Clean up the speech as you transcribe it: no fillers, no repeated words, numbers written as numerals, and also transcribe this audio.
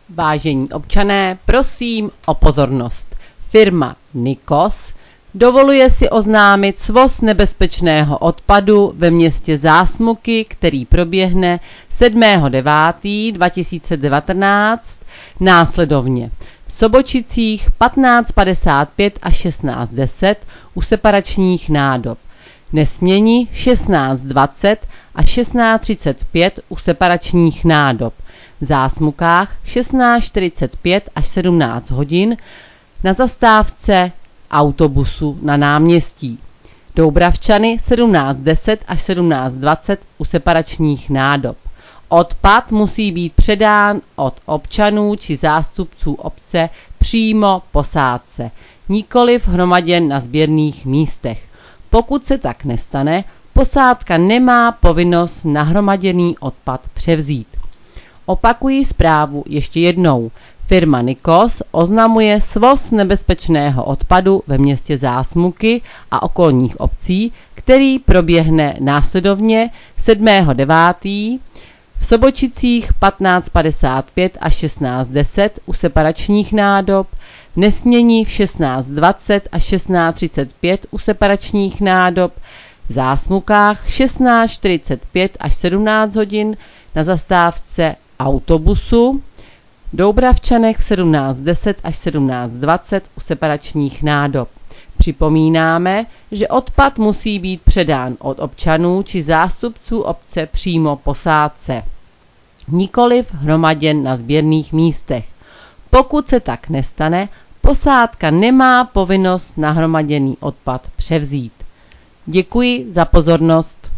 Vážení občané, prosím o pozornost. Firma Nikos dovoluje si oznámit svoz nebezpečného odpadu ve městě Zásmuky, který proběhne 7.9.2019 následovně. V Sobočicích 15.55 a 16.10 u separačních nádob. Nesměni 16.20 a 16.35 u separačních nádob. V Zásmukách 16.45 až 17 hodin na zastávce autobusu na náměstí. Doubravčany 17.10 až 17.20 u separačních nádob. Odpad musí být předán od občanů či zástupců obce přímo posádce, nikoliv hromaděn na sběrných místech. Pokud se tak nestane, posádka nemá povinnost nahromaděný odpad převzít. Opakuji zprávu ještě jednou. Firma Nikos oznamuje svoz nebezpečného odpadu ve městě Zásmuky a okolních obcí, který proběhne následovně 7.9. v Sobočicích 15.55 a 16.10 u separačních nádob, v Nesměni v 16.20 a 16.35 u separačních nádob, v Zásmukách 16.45 až 17 hodin na zastávce autobusu, Doubravčanech 17.10 až 17.20 u separačních nádob. Připomínáme, že odpad musí být předán od občanů či zástupců obce přímo posádce, nikoliv hromaděn na sběrných místech. Pokud se tak nestane, posádka nemá povinnost nahromaděný odpad převzít. Děkuji za pozornost.